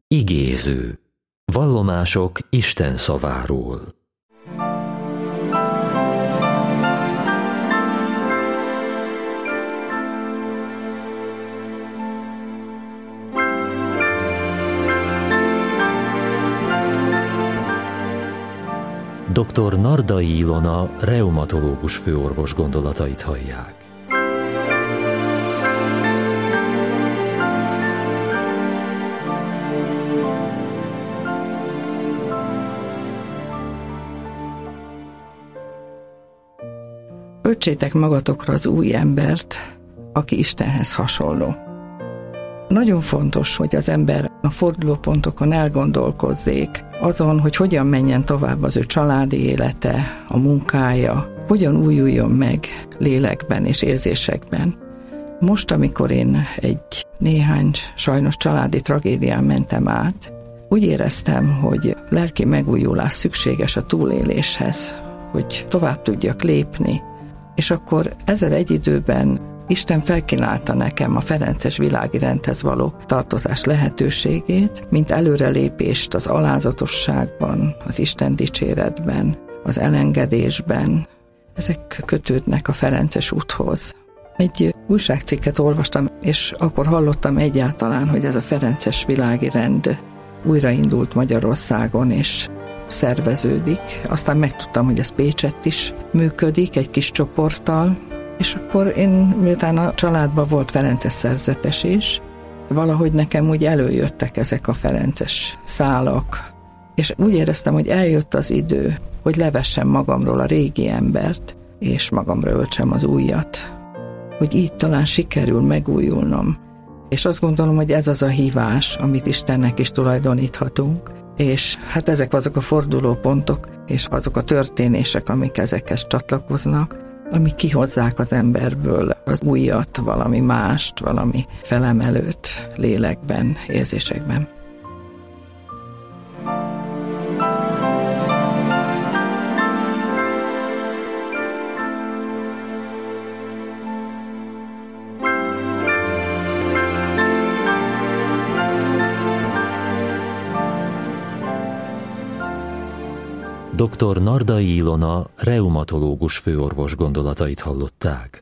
Igéző. Vallomások Isten szaváról. Dr. Nardai Ilona, reumatológus főorvos gondolatait hallják. Öltsétek magatokra az új embert, aki Istenhez hasonló. Nagyon fontos, hogy az ember a fordulópontokon elgondolkozzék azon, hogy hogyan menjen tovább az ő családi élete, a munkája, hogyan újuljon meg lélekben és érzésekben. Most, amikor én egy néhány sajnos családi tragédián mentem át, úgy éreztem, hogy lelki megújulás szükséges a túléléshez, hogy tovább tudjak lépni, és akkor ezzel egy időben Isten felkínálta nekem a ferences világi rendhez való tartozás lehetőségét, mint előrelépést az alázatosságban, az Isten dicséretben, az elengedésben. Ezek kötődnek a ferences úthoz. Egy újságcikket olvastam, és akkor hallottam egyáltalán, hogy ez a ferences világi rend újraindult Magyarországon, és szerveződik. Aztán megtudtam, hogy ez Pécsett is működik, egy kis csoporttal, és akkor én, miután a családban volt ferences szerzetes is, valahogy nekem úgy előjöttek ezek a ferences szálak, és úgy éreztem, hogy eljött az idő, hogy levessem magamról a régi embert, és magamra öltsem az újat. Hogy így talán sikerül megújulnom. És azt gondolom, hogy ez az a hívás, amit Istennek is tulajdoníthatunk, és hát ezek azok a fordulópontok, és azok a történések, amik ezekhez csatlakoznak, amik kihozzák az emberből az újat, valami mást, valami felemelőt lélekben, érzésekben. Dr. Nardai Ilona, reumatológus főorvos gondolatait hallották.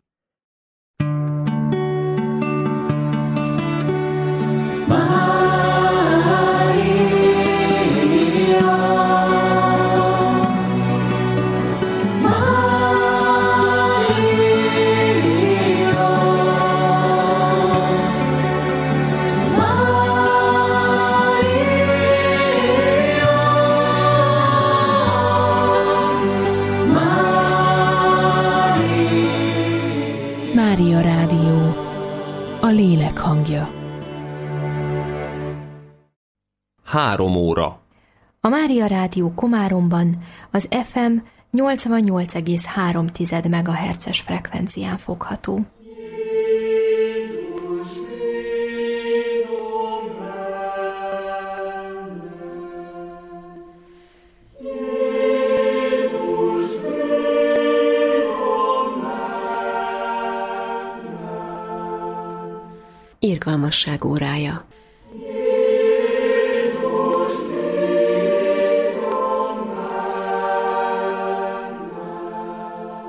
Mária Rádió, a lélek hangja. 3 óra. A Mária Rádió Komáromban az FM 88,3 MHz-es frekvencián fogható. Irgalmasság órája.